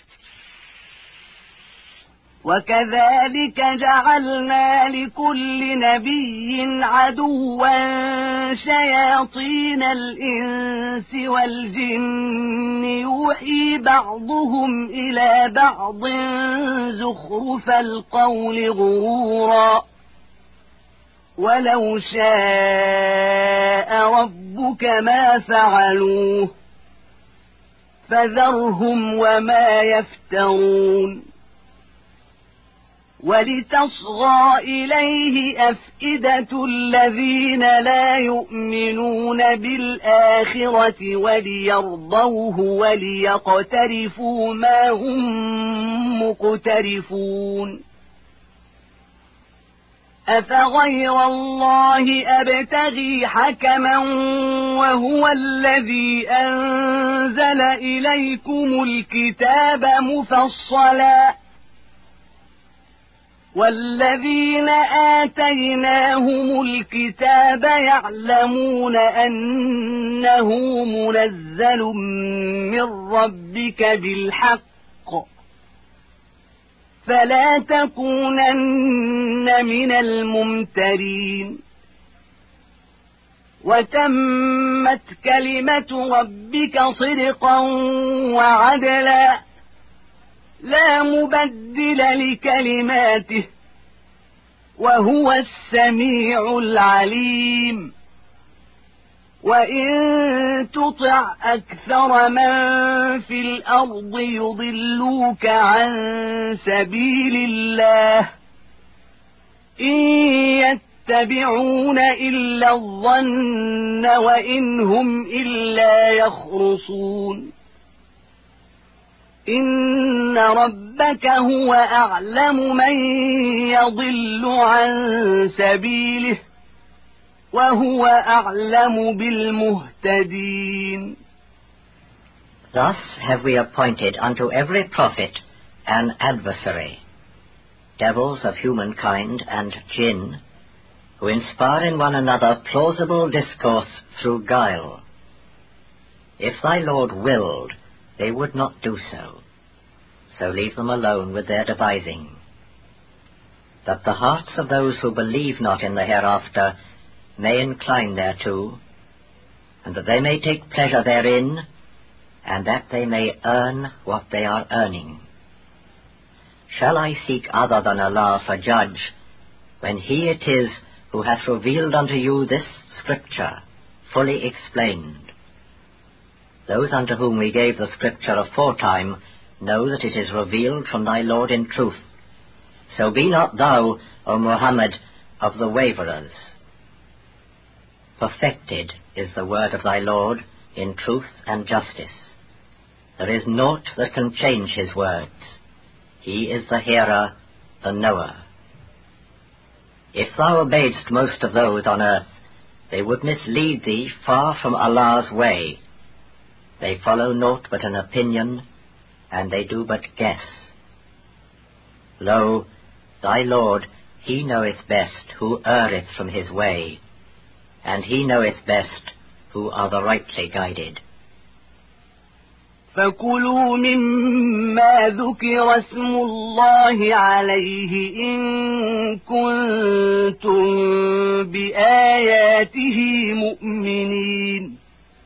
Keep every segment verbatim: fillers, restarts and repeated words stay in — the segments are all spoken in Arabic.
وكذلك جعلنا لكل نبي عدوا شياطين الإنس والجن يوحي بعضهم إلى بعض زخرف القول غرورا ولو شاء ربك ما فعلوه فذرهم وما يفترون ولتصغى إليه أفئدة الذين لا يؤمنون بالآخرة وليرضوه وليقترفوا ما هم مقترفون أفغير الله أبتغي حكما وهو الذي أنزل إليكم الكتاب مفصلا والذين آتيناهم الكتاب يعلمون أنه منزل من ربك بالحق فلا تكونن من الممترين وتمت كلمة ربك صدقا وعدلا لا مبدل لكلماته وهو السميع العليم وإن تطع أكثر من في الأرض يضلوك عن سبيل الله إن يتبعون إلا الظن وإن هم إلا يخرصون إن ربك هو أعلم من يضل عن سبيله وهو أعلم بالمهتدين. Thus have we appointed unto every prophet an adversary, devils of humankind and jinn, who inspire in one another plausible discourse through guile. If thy Lord willed, they would not do so, so leave them alone with their devising, that the hearts of those who believe not in the hereafter may incline thereto, and that they may take pleasure therein, and that they may earn what they are earning. Shall I seek other than Allah for judge, when He it is who hath revealed unto you this scripture, fully explained? Those unto whom we gave the scripture aforetime know that it is revealed from thy Lord in truth. So be not thou, O Muhammad, of the waverers. Perfected is the word of thy Lord in truth and justice. There is naught that can change his words. He is the hearer, the knower. If thou obeyedst most of those on earth, they would mislead thee far from Allah's way. They follow naught but an opinion, and they do but guess. Lo, thy Lord, He knoweth best who erreth from his way, and He knoweth best who are the rightly guided. فَكُلُوا مِمَّا ذُكِرَ اسْمُ اللَّهِ عَلَيْهِ إِن كُنتُم بِآيَاتِهِ مُؤْمِنِينَ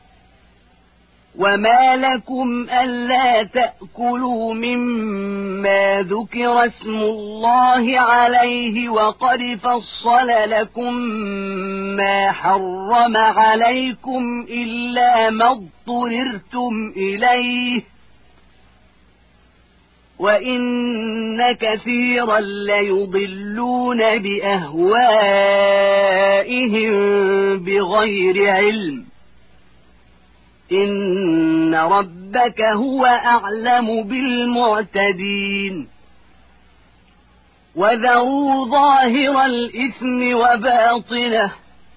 وَمَا لَكُمْ أَلَّا تَأْكُلُوا مِمَّا ذُكِرَ اسْمُ اللَّهِ عَلَيْهِ وَقَدْ فَصَّلَ لَكُم مَّا حَرَّمَ عَلَيْكُمْ إِلَّا مَا اضْطُرِرْتُمْ إِلَيْهِ وَإِنَّ كَثِيرًا لَّيُضِلُّونَ بِأَهْوَائِهِم بِغَيْرِ عِلْمٍ إِنَّ رَبَّكَ هُوَ أَعْلَمُ بِالْمُعْتَدِينَ وَذَرُوا ظَاهِرَ الْإِثْمِ وَبَاطِنَهُ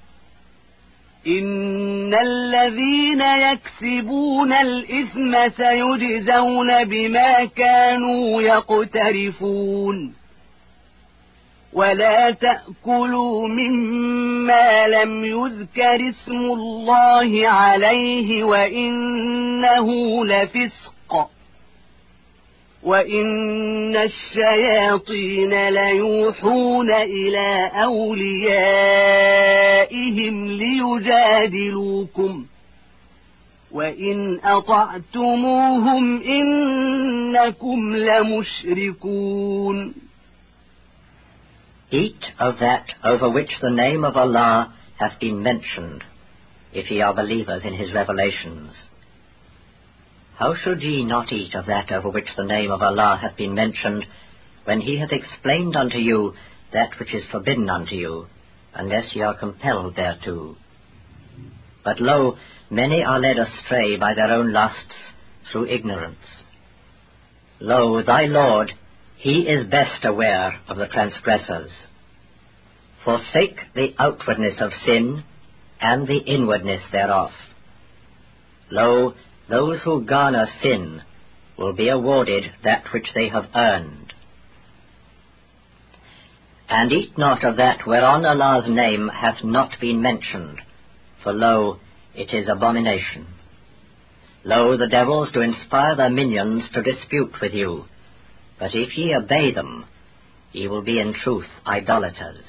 إِنَّ الَّذِينَ يَكْسِبُونَ الْإِثْمَ سَيُجْزَوْنَ بِمَا كَانُوا يَقْتَرِفُونَ وَلَا تَأْكُلُوا مِمَّا لَمْ يُذْكَرِ اسْمُ اللَّهِ عَلَيْهِ وَإِنَّهُ لَفِسْقٌ وَإِنَّ الشَّيَاطِينَ لَيُوحُونَ إِلَى أَوْلِيَائِهِمْ لِيُجَادِلُوكُمْ وَإِنْ أَطَعْتُمُوهُمْ إِنَّكُمْ لَمُشْرِكُونَ. Eat of that over which the name of Allah hath been mentioned, if ye are believers in his revelations. How should ye not eat of that over which the name of Allah hath been mentioned, when he hath explained unto you that which is forbidden unto you, unless ye are compelled thereto? But lo, many are led astray by their own lusts through ignorance. Lo, thy Lord, he is best aware of the transgressors. Forsake the outwardness of sin, and the inwardness thereof. Lo, those who garner sin will be awarded that which they have earned. And eat not of that whereon Allah's name hath not been mentioned, for lo, it is abomination. Lo, the devils do inspire their minions to dispute with you, but if ye obey them, ye will be in truth idolaters.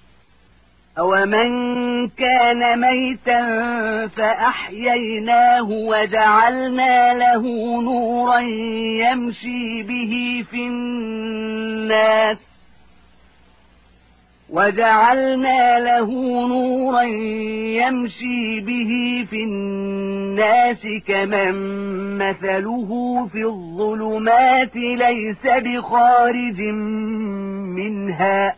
أَوَمَنْ كَانَ مَيْتًا فَأَحْيَيْنَاهُ وَجَعَلْنَا لَهُ نُورًا يَمْشِي بِهِ فِي النَّاسِ وَجَعَلْنَا لَهُ نُورًا يَمْشِي بِهِ فِي النَّاسِ كَمَنْ مَثَلُهُ فِي الظُّلُمَاتِ لَيْسَ بِخَارِجٍ مِنْهَا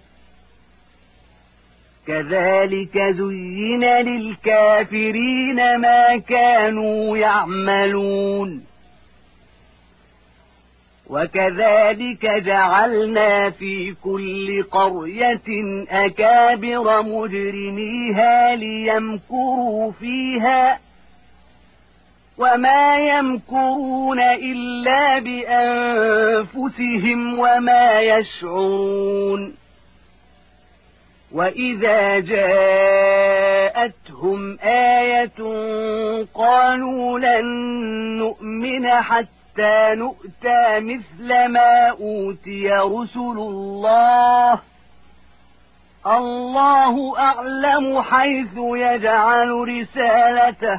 كَذَلِكَ زُيِّنَ لِلْكَافِرِينَ مَا كَانُوا يَعْمَلُونَ وَكَذَلِكَ جَعَلْنَا فِي كُلِّ قَرْيَةٍ أَكَابِرَ مُجْرِمِيهَا لِيَمْكُرُوا فِيهَا وَمَا يَمْكُرُونَ إِلَّا بِأَنفُسِهِمْ وَمَا يَشْعُرُونَ وَإِذَا جَاءَتْهُمْ آيَةٌ قَالُوا لَن نُّؤْمِنَ حَتَّى نُؤْتَى مِثْلَ مَا أُوتِيَ رُسُلُ اللَّهِ اللَّهُ أَعْلَمُ حَيْثُ يَجْعَلُ رِسَالَتَهُ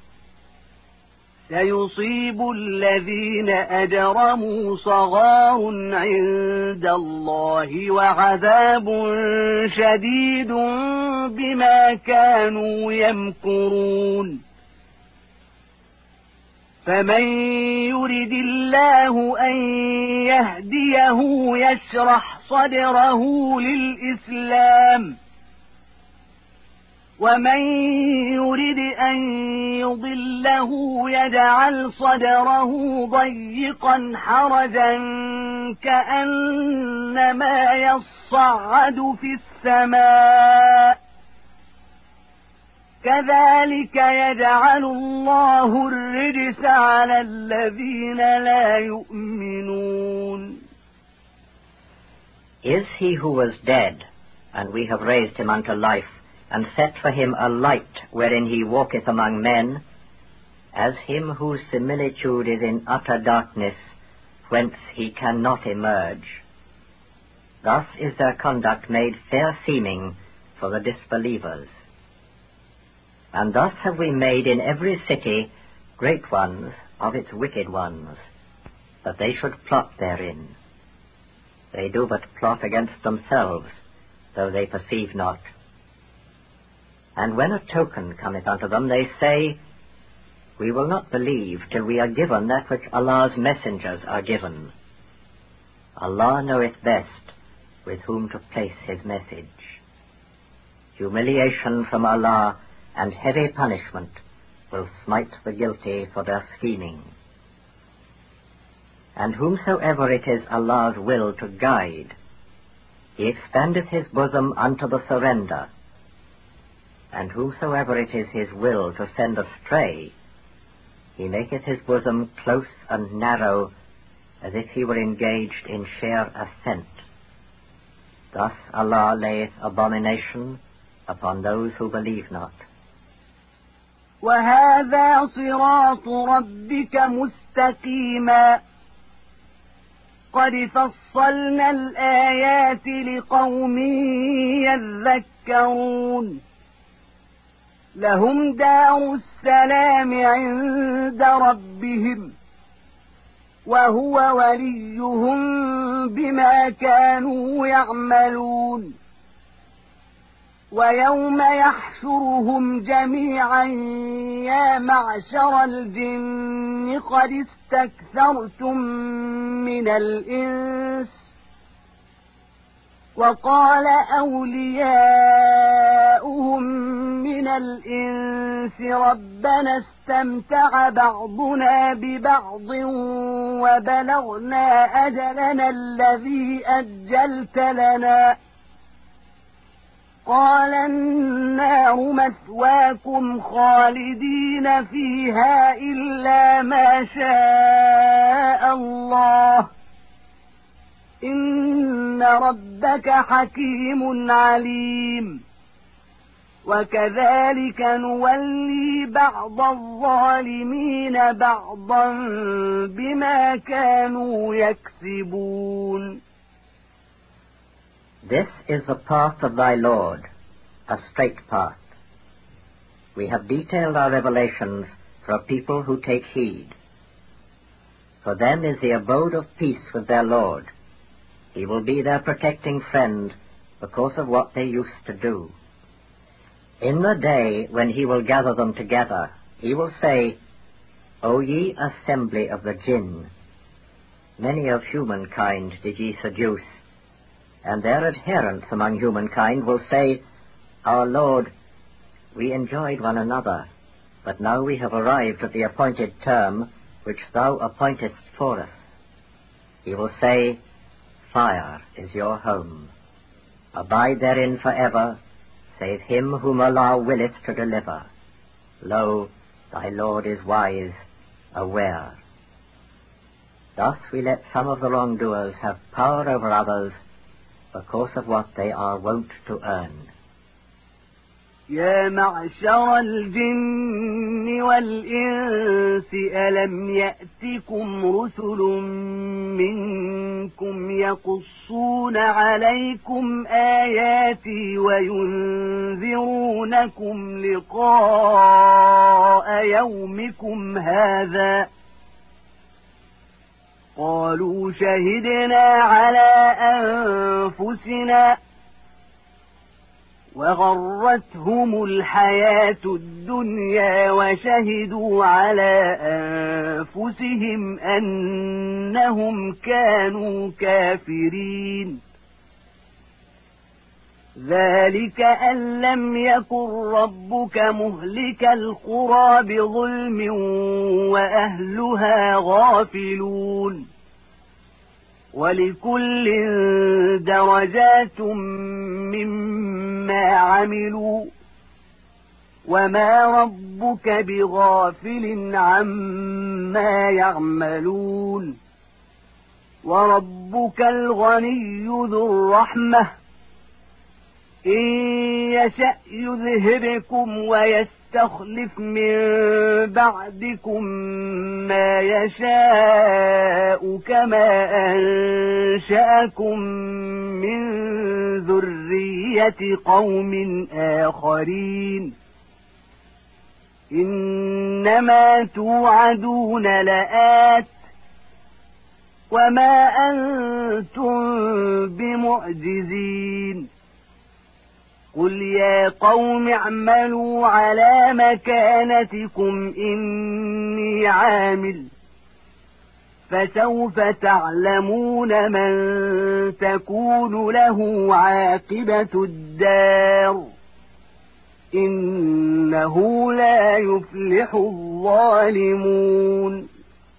سيصيب الذين أجرموا صغار عند الله وعذاب شديد بما كانوا يمكرون فمن يرد الله أن يهديه يشرح صدره للإسلام ومن يرد أن يضله يجعل صدره ضيقا حرجا كأنما يصعد في السماء كذلك يجعل الله الرجس على الذين لا يؤمنون. Is he who was dead, and we have raised him unto life, and set for him a light wherein he walketh among men, as him whose similitude is in utter darkness, whence he cannot emerge? Thus is their conduct made fair-seeming for the disbelievers. And thus have we made in every city great ones of its wicked ones, that they should plot therein. They do but plot against themselves, though they perceive not. And when a token cometh unto them, they say, We will not believe till we are given that which Allah's messengers are given. Allah knoweth best with whom to place his message. Humiliation from Allah and heavy punishment will smite the guilty for their scheming. And whomsoever it is Allah's will to guide, he expandeth his bosom unto the surrender. And whomsoever it is his will to send astray, he maketh his bosom close and narrow, as if he were engaged in sheer ascent. Thus Allah layeth abomination upon those who believe not. وَهَذَا صِرَاطُ رَبِّكَ مُسْتَقِيمًا قد فصلنا الآيات لقوم يذكرون لهم دار السلام عند ربهم وهو وليهم بما كانوا يعملون ويوم يحشرهم جميعا يا معشر الجن قد استكثرتم من الإنس وقال أولياؤهم من الإنس ربنا استمتع بعضنا ببعض وبلغنا أجلنا الذي أجلت لنا قال النار مثواكم خالدين فيها إلا ما شاء الله إن ربك حكيم عليم وكذلك نولي بعض الظالمين بعضا بما كانوا يكسبون. This is the path of thy Lord, a straight path. We have detailed our revelations for a people who take heed. For them is the abode of peace with their Lord. He will be their protecting friend because of what they used to do. In the day when he will gather them together, he will say, O ye assembly of the jinn, many of humankind did ye seduce, and their adherents among humankind will say, Our Lord, we enjoyed one another, but now we have arrived at the appointed term which thou appointest for us. He will say, Fire is your home. Abide therein forever, save him whom Allah willeth to deliver. Lo, thy Lord is wise, aware. Thus we let some of the wrongdoers have power over others, because of what they are wont to earn. يا معشر الجن والإنس ألم يأتكم رسل منكم يقصون عليكم آياتي وينذرونكم لقاء يومكم هذا قالوا شهدنا على أنفسنا وغرتهم الحياة الدنيا وشهدوا على أنفسهم أنهم كانوا كافرين ذلك أن لم يكن ربك مهلك القرى بظلم وأهلها غافلون ولكل درجات مما عملوا وما ربك بغافل عما يعملون وربك الغني ذو الرحمة إن يشأ يذهبكم ويستخلف من بعدكم ما يشاء كما أنشأكم من ذرية قوم آخرين إنما توعدون لآت وما أنتم بمعجزين قل يا قوم اعملوا على مكانتكم إني عامل فسوف تعلمون من تكون له عاقبة الدار إنه لا يفلح الظالمون.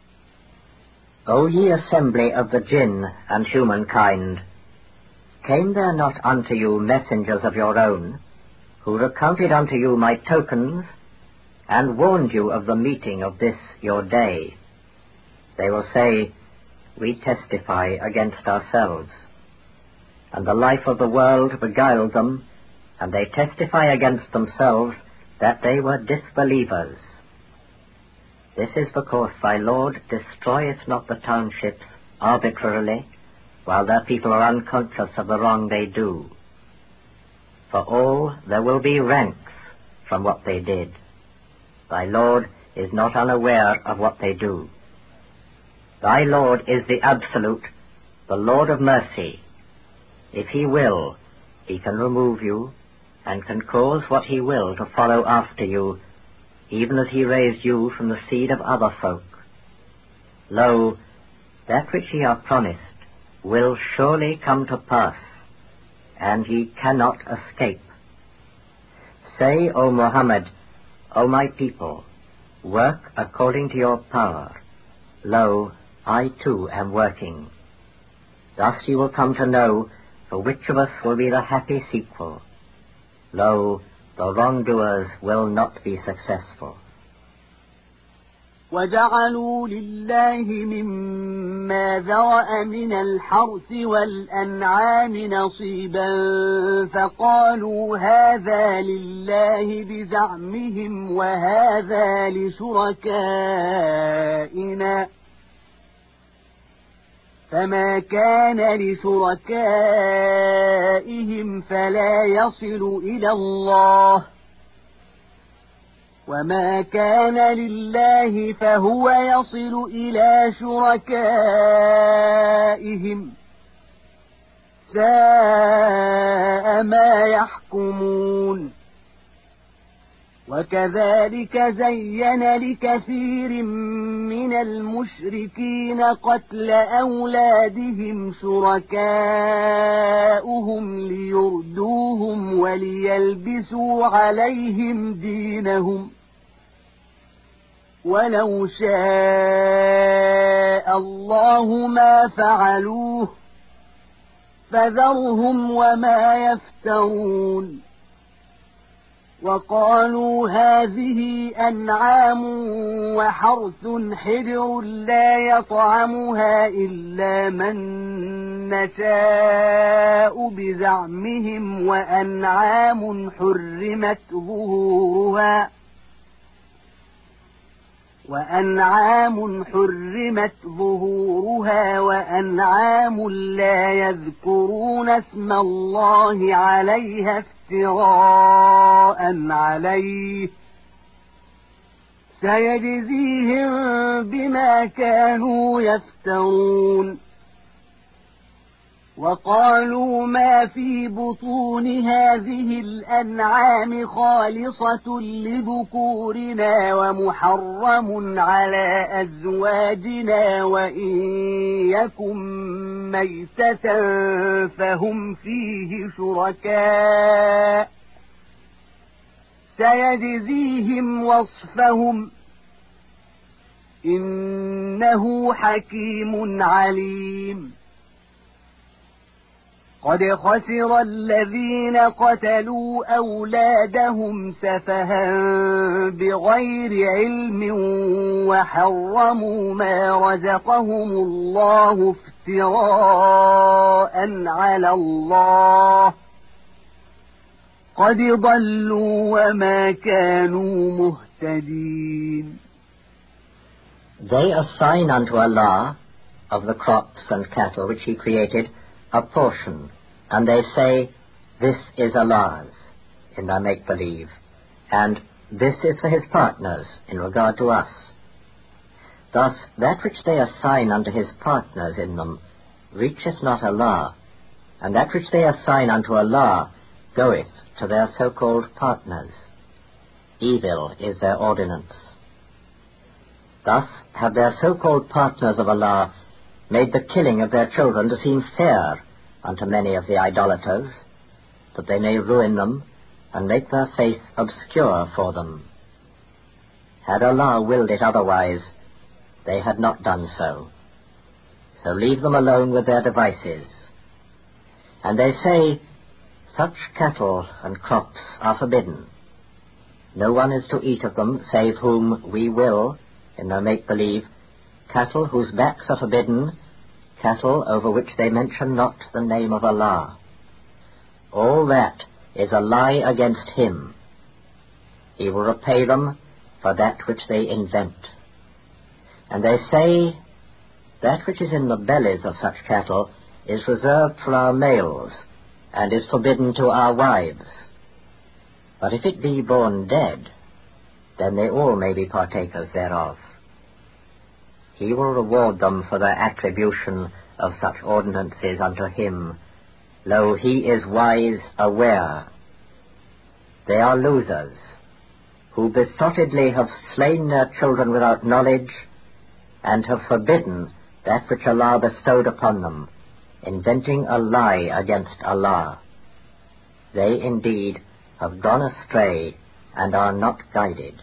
O ye assembly of the jinn and humankind, came there not unto you messengers of your own, who recounted unto you my tokens, and warned you of the meeting of this your day? They will say, We testify against ourselves. And the life of the world beguiled them, and they testify against themselves that they were disbelievers. This is because thy Lord destroyeth not the townships arbitrarily, while their people are unconscious of the wrong they do. For all there will be ranks from what they did. Thy Lord is not unaware of what they do. Thy Lord is the Absolute, the Lord of mercy. If he will, he can remove you, and can cause what he will to follow after you, even as he raised you from the seed of other folk. Lo, that which ye are promised will surely come to pass, and ye cannot escape. Say, O Muhammad, O my people, work according to your power. Lo, I too am working. Thus you will come to know for which of us will be the happy sequel. Lo, the wrongdoers will not be successful. وَجَعَلُوا لِلَّهِ مِمَّا ذَرَأَ مِنَ الْحَرْثِ وَالْأَنْعَامِ نَصِيبًا فَقَالُوا هَذَا لِلَّهِ بِزَعْمِهِمْ وَهَذَا لِشُرَكَائِنَا فَمَا كَانَ لِشُرَكَائِهِمْ فَلَا يَصِلُ إِلَى اللَّهِ وَمَا كَانَ لِلَّهِ فَهُوَ يَصِلُ إِلَى شُرَكَائِهِمْ سَاءَ مَا يَحْكُمُونَ وَكَذَلِكَ زَيَّنَ لِكَثِيرٍ مِنَ الْمُشْرِكِينَ قَتْلَ أَوْلَادِهِمْ شُرَكَاؤُهُمْ لِيُرْدُوهُمْ وَلِيَلْبِسُوا عَلَيْهِمْ دِينَهُمْ وَلَوْ شَاءَ اللَّهُ مَا فَعَلُوهُ فَذَرْهُمْ وَمَا يَفْتَرُونَ وَقَالُوا هَذِهِ أَنْعَامٌ وَحَرْثٌ حِجْرٌ لَّا يَطْعَمُهَا إِلَّا مَن نَّشَاءُ بِزَعْمِهِمْ وَأَنْعَامٌ حُرِّمَتْ ظُهُورُهَا وَأَنْعَامٌ حُرِّمَتْ ظُهُورُهَا وَأَنْعَامٌ لَّا يَذْكُرُونَ اسْمَ اللَّهِ عَلَيْهَا افتراء عليه سيجزيهم بما كانوا يفترون وقالوا ما في بطون هذه الأنعام خالصة لذكورنا ومحرم على أزواجنا وإن يكن ميتة فهم فيه شركاء سيجزيهم وصفهم إنه حكيم عليم قد خسر الذين قتلوا أولادهم سفها بغير علم وحرموا ما رزقهم الله افتراء على الله قد ضلوا وما كانوا مهتدين. They assign unto Allah of the crops and cattle which He created a portion, and they say, this is Allah's, in their make-believe, and this is for His partners in regard to us. Thus, that which they assign unto His partners in them reacheth not Allah, and that which they assign unto Allah goeth to their so-called partners. Evil is their ordinance. Thus have their so-called partners of Allah made the killing of their children to seem fair unto many of the idolaters, that they may ruin them and make their faith obscure for them. Had Allah willed it otherwise, they had not done so. So leave them alone with their devices. And they say, such cattle and crops are forbidden. No one is to eat of them save whom we will, in their make-believe, cattle whose backs are forbidden, cattle over which they mention not the name of Allah. All that is a lie against Him. He will repay them for that which they invent. And they say, that which is in the bellies of such cattle is reserved for our males, and is forbidden to our wives. But if it be born dead, then they all may be partakers thereof. He will reward them for their attribution of such ordinances unto him. Lo, he is wise aware. They are losers, who besottedly have slain their children without knowledge, and have forbidden that which Allah bestowed upon them, inventing a lie against Allah. They indeed have gone astray and are not guided.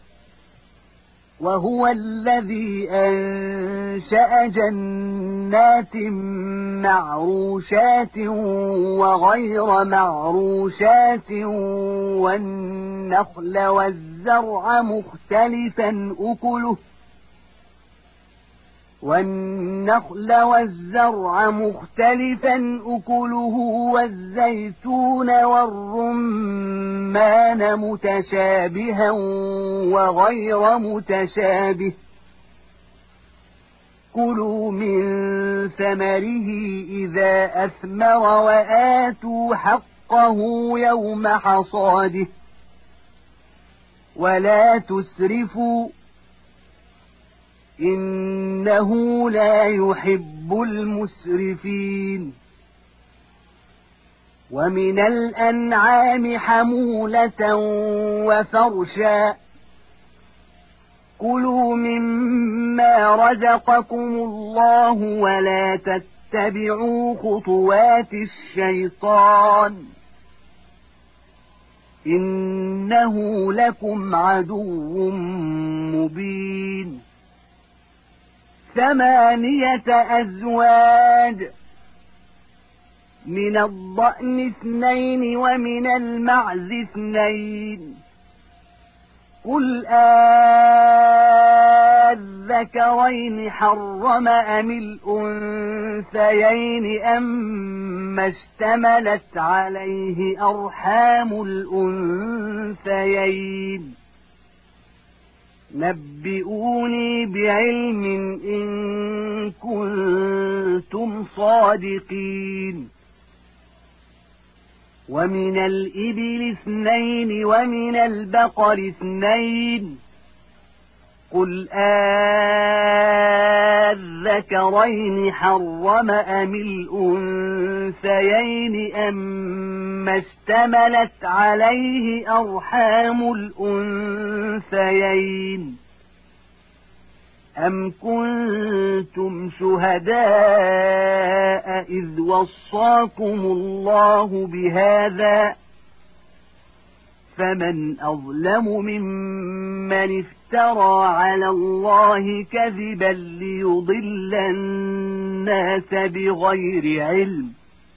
وهو الذي أنشأ جنات معروشات وغير معروشات والنخل والزرع مختلفا أكله والنخل والزرع مختلفا أكله والزيتون والرمان متشابها وغير متشابه كلوا من ثمره إذا أثمر وآتوا حقه يوم حصاده ولا تسرفوا إنه لا يحب المسرفين ومن الأنعام حمولة وفرشا كلوا مما رزقكم الله ولا تتبعوا خطوات الشيطان إنه لكم عدو مبين ثمانية أزواج من الضأن اثنين ومن المعز اثنين قل آذكرين حرم أم الأنثيين أما اشتملت عليه أرحام الأنثيين نبئوني بعلم إن كنتم صادقين ومن الإبل اثنين ومن البقر اثنين قل آذكرين حرم أم الأنثيين أما اشتملت عليه أرحام الأنثيين أم كنتم شهداء إذ وصاكم الله بهذا فمن أظلم ممن افترى على الله كذبا ليضل الناس بغير علم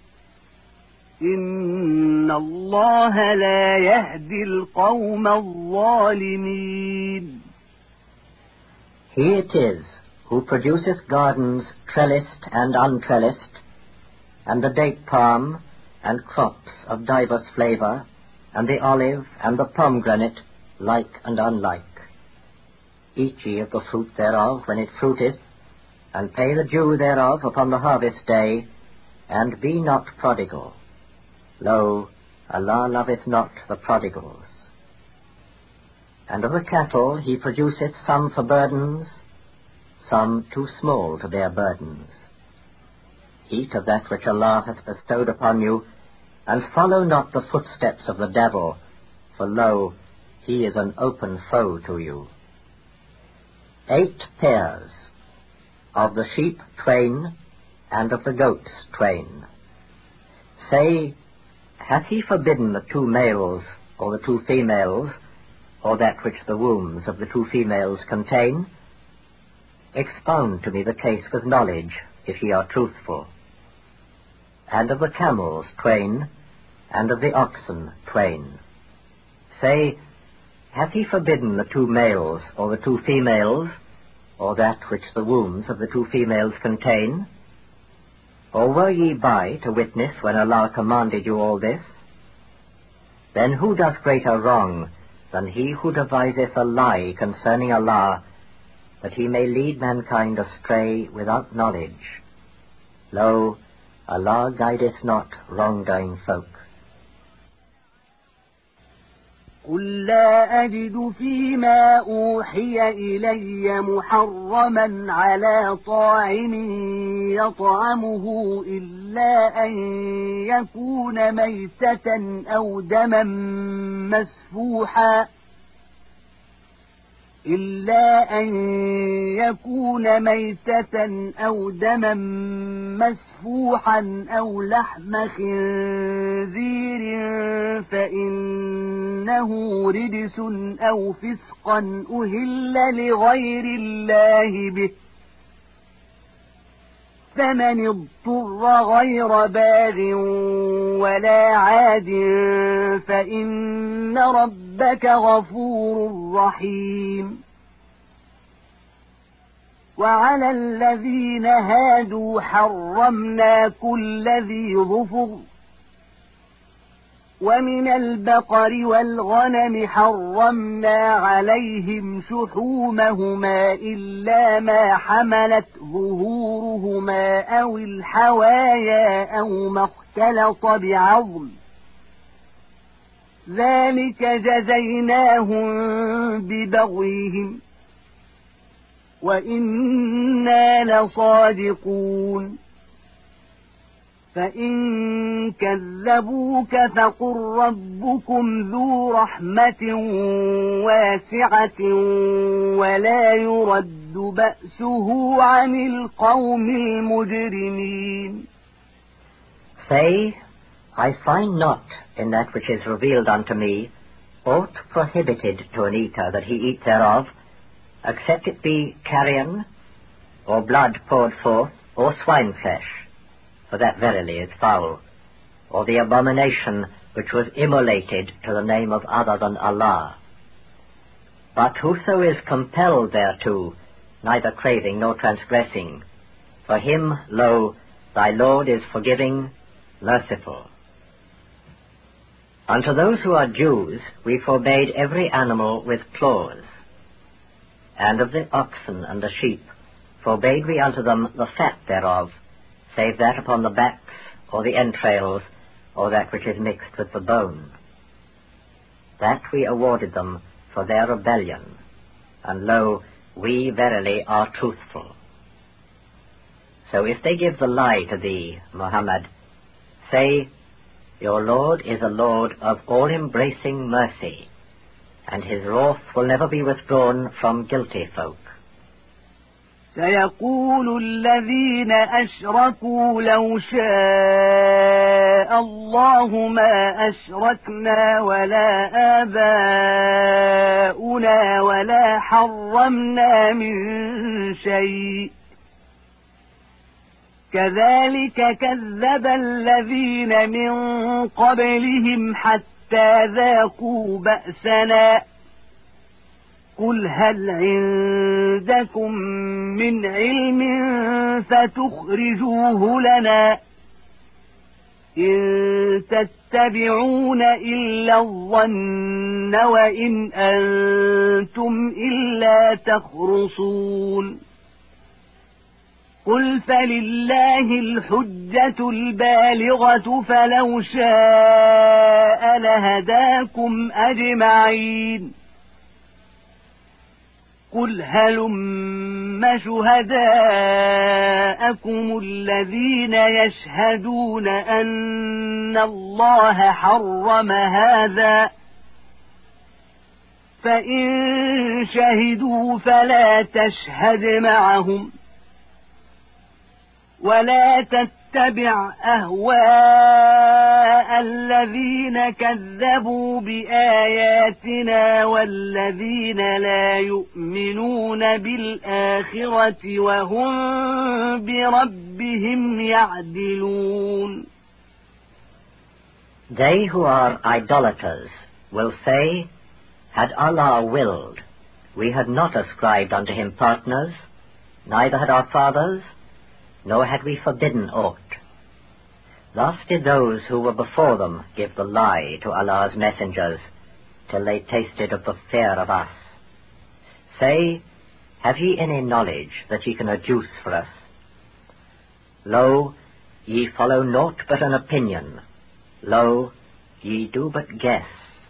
إن الله لا يهدي القوم الظالمين. He it is who produceth gardens trellised and untrellised, and the date palm, and crops of diverse flavour, and the olive, and the pomegranate, like and unlike. Eat ye of the fruit thereof when it fruiteth, and pay the due thereof upon the harvest day, and be not prodigal. Lo, Allah loveth not the prodigals. And of the cattle he produceth some for burdens, some too small to bear burdens. Eat of that which Allah hath bestowed upon you, and follow not the footsteps of the devil, for lo, he is an open foe to you. Eight pairs, of the sheep twain, and of the goats twain. Say, hath he forbidden the two males, or the two females, or that which the wombs of the two females contain? Expound to me the case with knowledge, if ye are truthful. And of the camels twain, and of the oxen twain. Say, hath he forbidden the two males, or the two females, or that which the wombs of the two females contain? Or were ye by to witness when Allah commanded you all this? Then who does greater wrong than he who deviseth a lie concerning Allah, that he may lead mankind astray without knowledge. Lo, Allah guideth not wrongdoing folk. قل لا أجد فيما أوحي إلي محرما على طاعم يطعمه إلا أن يكون ميتة أو دما مسفوحا إلا أن يكون ميتة أو دما مسفوحا أو لحم خنزير فإنه رجس أو فسقا أهل لغير الله به فمن اضطر غير باغ ولا عاد فإن ربك غفور رحيم وعلى الذين هادوا حرمنا كل ذي ظفر ومن البقر والغنم حرمنا عليهم شحومهما إلا ما حملت ظهورهما أو الحوايا أو ما اختلط بعظم ذلك جزيناهم ببغيهم وإنا لصادقون فإن كذبوك فقل ربكم ذو رحمة واسعة ولا يرد بأسه عن القوم المجرمين. Say, I find not in that which is revealed unto me aught prohibited to an eater that he eat thereof, except it be carrion, or blood poured forth, or swine flesh, for that verily is foul, or the abomination which was immolated to the name of other than Allah. But whoso is compelled thereto, neither craving nor transgressing, for him, lo, thy Lord is forgiving, merciful. Unto those who are Jews we forbade every animal with claws, and of the oxen and the sheep forbade we unto them the fat thereof, save that upon the backs, or the entrails, or that which is mixed with the bone. That we awarded them for their rebellion, and lo, we verily are truthful. So if they give the lie to thee, Muhammad, say, Your Lord is a Lord of all-embracing mercy, and his wrath will never be withdrawn from guilty folk. سيقول الذين أشركوا لو شاء الله ما أشركنا ولا آباؤنا ولا حرمنا من شيء كذلك كذب الذين من قبلهم حتى ذاقوا بأسنا قل هل عندكم من علم فتخرجوه لنا إن تتبعون إلا الظن وإن أنتم إلا تخرصون قل فلله الحجة البالغة فلو شاء لهداكم أجمعين قل هلم شهداءكم الذين يشهدون أن الله حرم هذا فإن شهدوا فلا تشهد معهم ولا تتبع أهواء الذين كذبوا بآياتنا والذين لا يؤمنون بالآخرة وهم بربهم يعدلون. They who are idolaters will say, Had Allah willed, we had not ascribed unto him partners, neither had our fathers, nor had we forbidden aught. Thus did those who were before them give the lie to Allah's messengers, till they tasted of the fear of us. Say, Have ye any knowledge that ye can adduce for us? Lo, ye follow naught but an opinion. Lo, ye do but guess.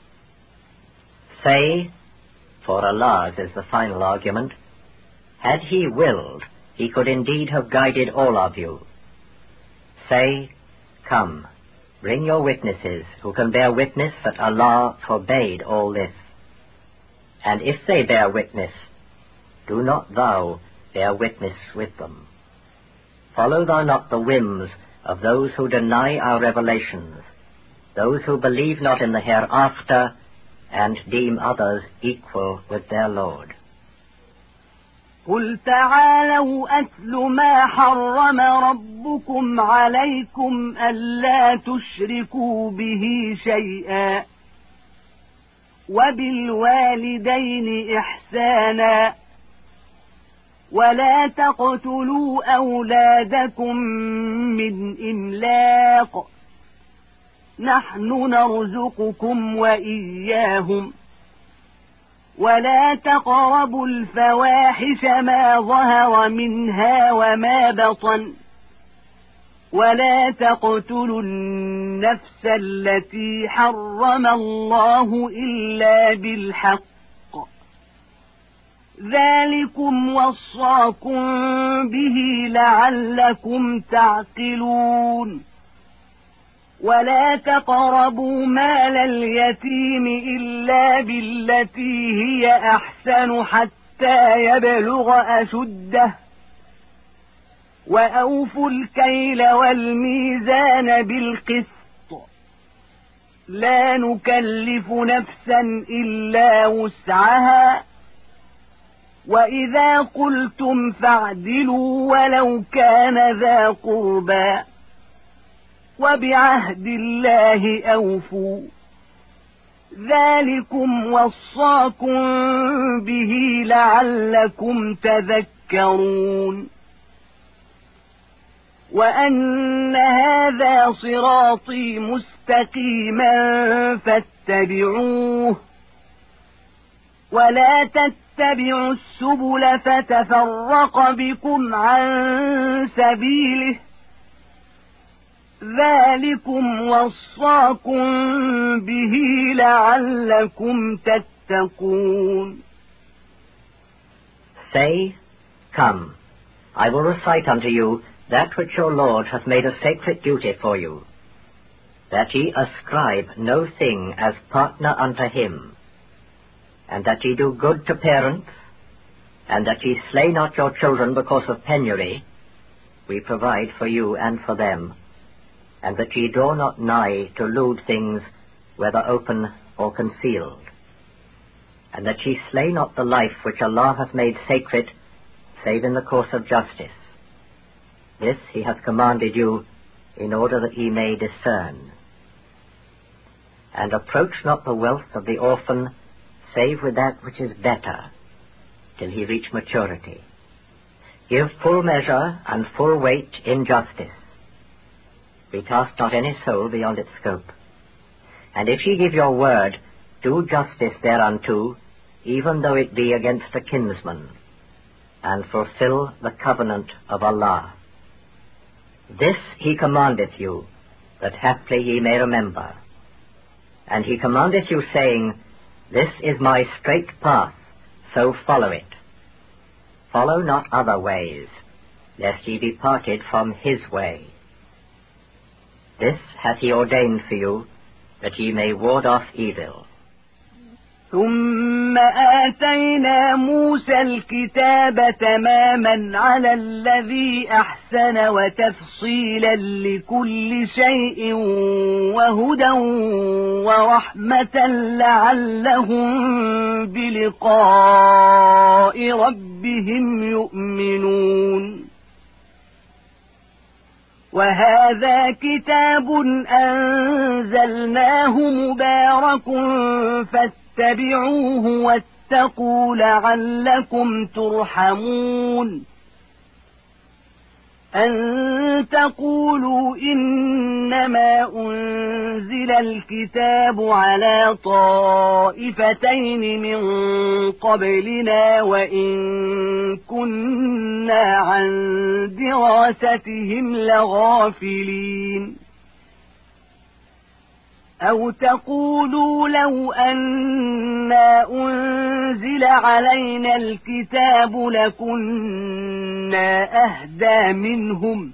Say, for Allah's is the final argument, had he willed, he could indeed have guided all of you. Say, come, bring your witnesses, who can bear witness that Allah forbade all this. And if they bear witness, do not thou bear witness with them. Follow thou not the whims of those who deny our revelations, those who believe not in the hereafter, and deem others equal with their Lord. قل تعالوا أتل ما حرم ربكم عليكم ألا تشركوا به شيئا وبالوالدين إحسانا ولا تقتلوا أولادكم من إملاق نحن نرزقكم وإياهم ولا تقربوا الفواحش ما ظهر منها وما بطن ولا تقتلوا النفس التي حرم الله إلا بالحق ذلكم وصاكم به لعلكم تعقلون ولا تقربوا مال اليتيم إلا بالتي هي أحسن حتى يبلغ أشده وأوفوا الكيل والميزان بالقسط لا نكلف نفسا إلا وسعها وإذا قلتم فاعدلوا ولو كان ذا قربى وبعهد الله أوفوا ذلكم وصاكم به لعلكم تذكرون وأن هذا صراطي مستقيما فاتبعوه ولا تتبعوا السبل فتفرق بكم عن سبيله ذلكم وصاكم به لعلكم تتقون. Say, come, I will recite unto you that which your Lord hath made a sacred duty for you, that ye ascribe no thing as partner unto him, and that ye do good to parents, and that ye slay not your children because of penury, we provide for you and for them, and that ye draw not nigh to lewd things, whether open or concealed, and that ye slay not the life which Allah hath made sacred, save in the course of justice. This he hath commanded you, in order that ye may discern. And approach not the wealth of the orphan, save with that which is better, till he reach maturity. Give full measure and full weight in justice. We task not any soul beyond its scope. And if ye give your word, do justice thereunto, even though it be against a kinsman, and fulfill the covenant of Allah. This he commandeth you, that haply ye may remember. And he commandeth you, saying, This is my straight path, so follow it. Follow not other ways, lest ye be parted from his way. This hath he ordained for you, that ye may ward off evil. ثم آتينا موسى الكتاب تماما على الذي أحسن وتفصيلا لكل شيء وهدى ورحمة لعلهم بلقاء ربهم يؤمنون وهذا كتاب أنزلناه مبارك فاتبعوه واتقوا لعلكم ترحمون أن تقولوا إنما أنزل الكتاب على طائفتين من قبلنا وإن كنا عن دراستهم لغافلين أو تقولوا لو أنا أنزل علينا الكتاب لكنا أهدى منهم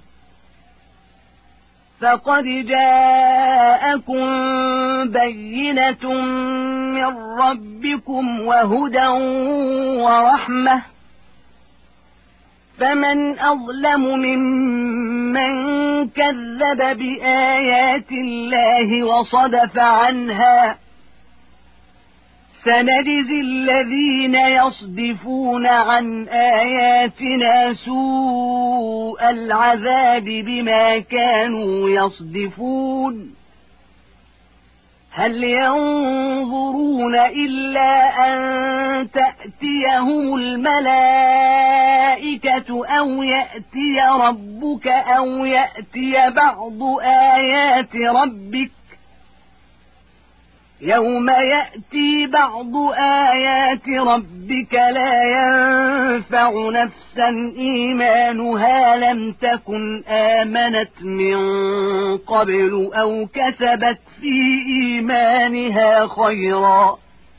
فقد جاءكم بينة من ربكم وهدى ورحمة فمن أظلم ممن كذب بآيات الله وصدف عنها سنجزي الذين يصدفون عن آياتنا سوء العذاب بما كانوا يصدفون هل ينظرون إلا أن تأتيهم الملائكة أو يأتي ربك أو يأتي بعض آيات ربك يوم يأتي بعض آيات ربك لا ينفع نفسا إيمانها لم تكن آمنت من قبل أو كسبت في إيمانها خيرا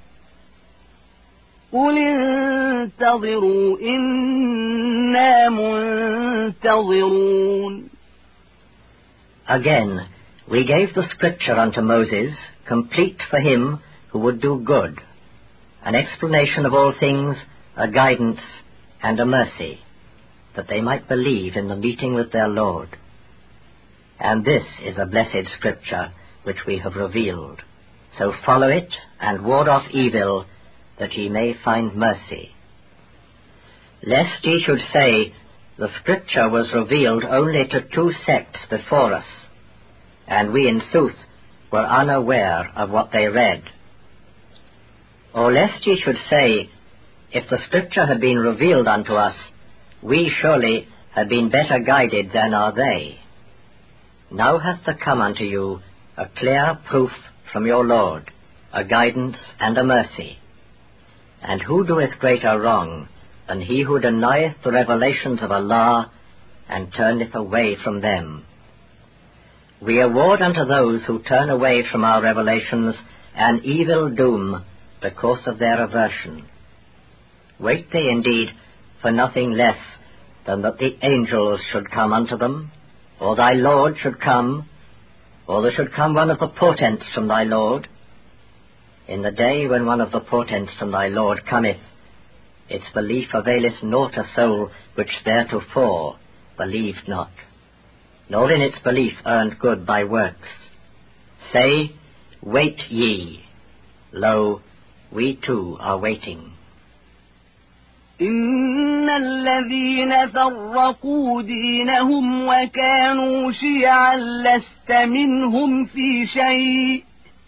قل انتظروا إنا منتظرون. Again, we gave the scripture unto Moses, complete for him who would do good, an explanation of all things, a guidance, and a mercy, that they might believe in the meeting with their Lord. And this is a blessed scripture which we have revealed. So follow it, and ward off evil, that ye may find mercy. Lest ye should say, the scripture was revealed only to two sects before us, and we in sooth were unaware of what they read. Or lest ye should say, if the scripture had been revealed unto us, we surely had been better guided than are they. Now hath there come unto you a clear proof from your Lord, a guidance and a mercy. And who doeth greater wrong than he who denieth the revelations of Allah and turneth away from them? We award unto those who turn away from our revelations an evil doom because of their aversion. Wait they indeed for nothing less than that the angels should come unto them, or thy Lord should come, or there should come one of the portents from thy Lord? In the day when one of the portents from thy Lord cometh, its belief availeth naught a soul which theretofore believed not, nor in its belief earned good by works. Say, wait ye. Lo, we too are waiting. إن الذين فرقوا دينهم وكانوا شيعا لست منهم في شيء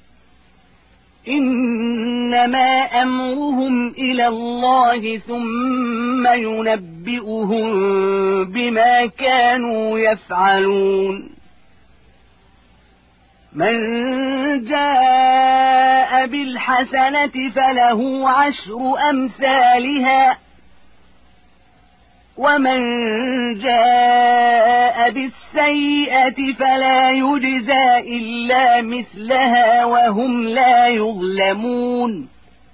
إنما أمرهم إلى الله ثم ينبئهم بما كانوا يفعلون. من جاء بالحسنة فله عشر أمثالها ومن جاء بالسيئة فلا يجزى إلا مثلها وهم لا يظلمون.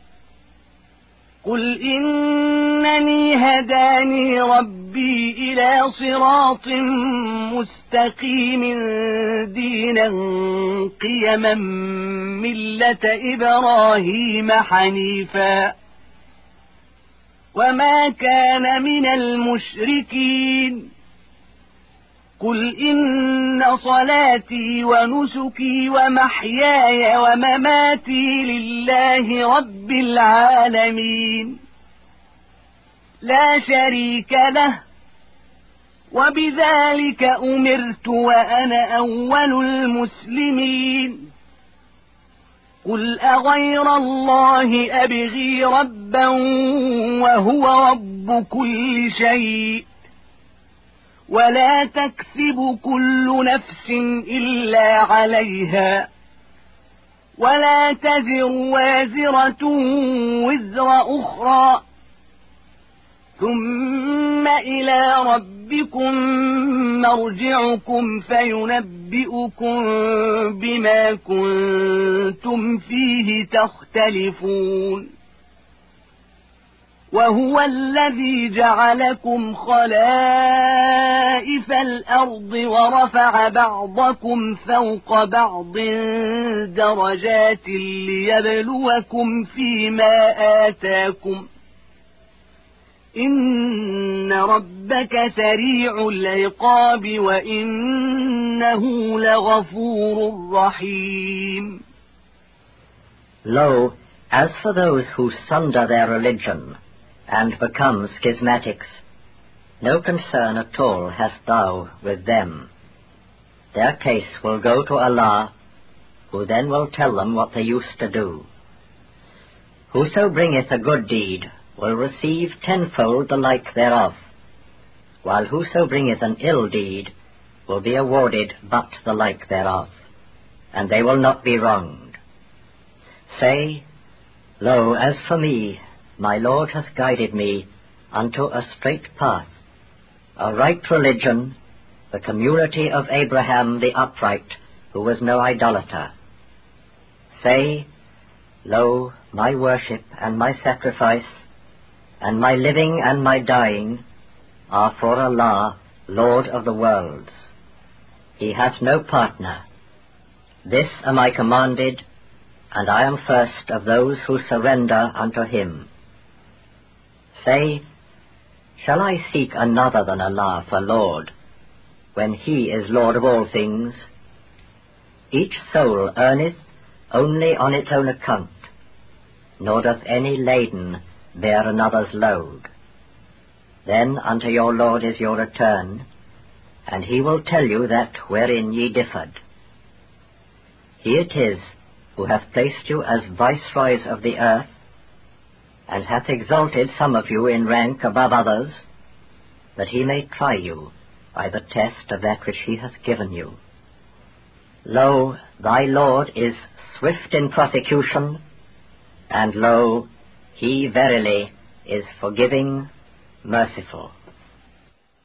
قل إنني هداني ربي إلى صراط مستقيم دينا قيما ملة إبراهيم حنيفا وما كان من المشركين. قل إن صلاتي ونسكي ومحياي ومماتي لله رب العالمين لا شريك له وبذلك أمرت وأنا أول المسلمين. قل أغير الله أبغي ربا وهو رب كل شيء ولا تكسب كل نفس إلا عليها ولا تزر وازرة وزر أخرى ثم إلى ربكم مرجعكم فينبئكم بما كنتم فيه تختلفون وهو الذي جعلكم خلائف الأرض ورفع بعضكم فوق بعض درجات ليبلوكم فيما آتاكم إن ربك سريع العقاب وإنه لغفور رحيم. Lo, as for those who sunder their religion and become schismatics, no concern at all hast thou with them. Their case will go to Allah, who then will tell them what they used to do. Whoso bringeth a good deed will receive tenfold the like thereof, while whoso bringeth an ill deed will be awarded but the like thereof, and they will not be wronged. Say, Lo, as for me, my Lord hath guided me unto a straight path, a right religion, the community of Abraham the upright, who was no idolater. Say, Lo, my worship and my sacrifice, and my living and my dying are for Allah, Lord of the worlds. He hath no partner. This am I commanded, and I am first of those who surrender unto him. Say, shall I seek another than Allah for Lord, when he is Lord of all things? Each soul earneth only on its own account, nor doth any laden bear another's load. Then unto your Lord is your return, and he will tell you that wherein ye differed. He it is who hath placed you as viceroys of the earth, and hath exalted some of you in rank above others, that he may try you by the test of that which he hath given you. Lo, thy Lord is swift in prosecution, and lo, he verily is forgiving, merciful.